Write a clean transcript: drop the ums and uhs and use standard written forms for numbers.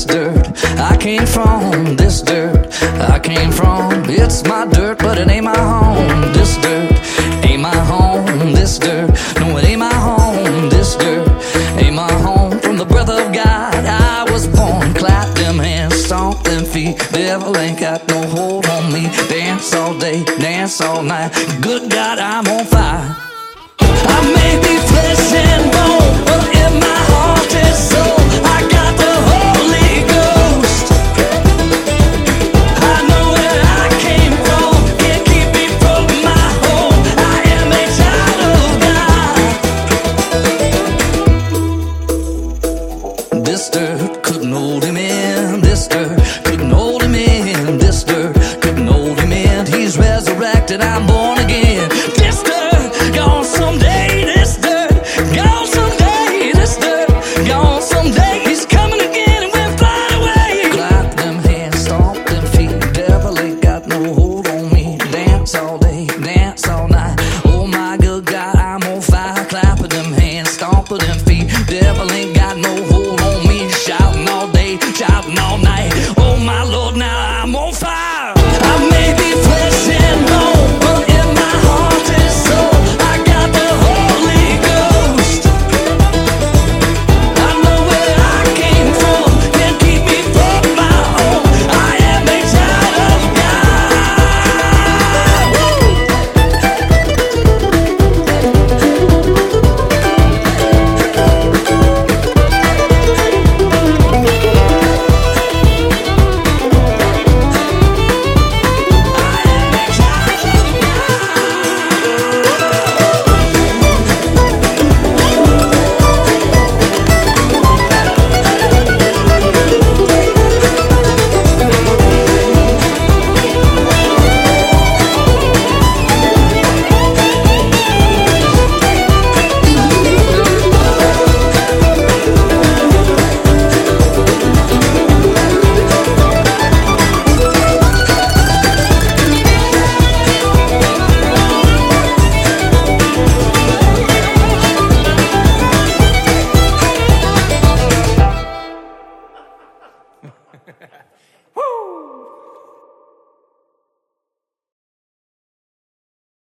this dirt. I came from this dirt. I came from, it's my dirt, but it ain't my home. This dirt ain't my home. This dirt, no, it ain't my home. This dirt ain't my home. From the breath of God I was born. Clap them hands, stomp them feet. Devil ain't got no hold on me. Dance all day, dance all night. Good God, I'm on fire. I may be flesh and bone,